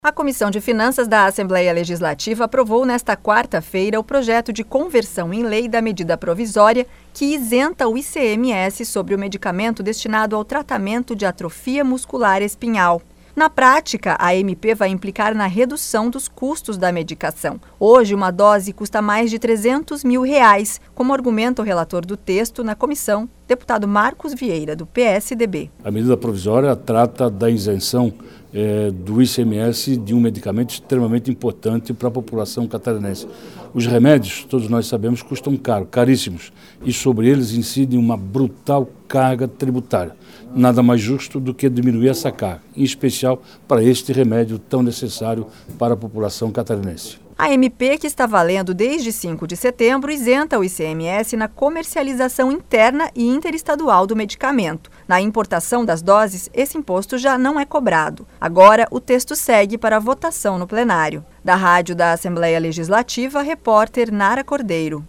A Comissão de Finanças da Assembleia Legislativa aprovou nesta quarta-feira o projeto de conversão em lei da medida provisória que isenta o ICMS sobre o medicamento destinado ao tratamento de atrofia muscular espinhal. Na prática, a MP vai implicar na redução dos custos da medicação. Hoje, uma dose custa mais de R$300 mil, como argumenta o relator do texto na comissão, deputado Marcos Vieira, do PSDB. A medida provisória trata da isenção do ICMS de um medicamento extremamente importante para a população catarinense. Os remédios, todos nós sabemos, custam caro, caríssimos, e sobre eles incide uma brutal carga tributária. Nada mais justo do que diminuir essa carga, em especial para este remédio tão necessário para a população catarinense. A MP, que está valendo desde 5 de setembro, isenta o ICMS na comercialização interna e interestadual do medicamento. Na importação das doses, esse imposto já não é cobrado. Agora, o texto segue para a votação no plenário. Da Rádio da Assembleia Legislativa, repórter Nara Cordeiro.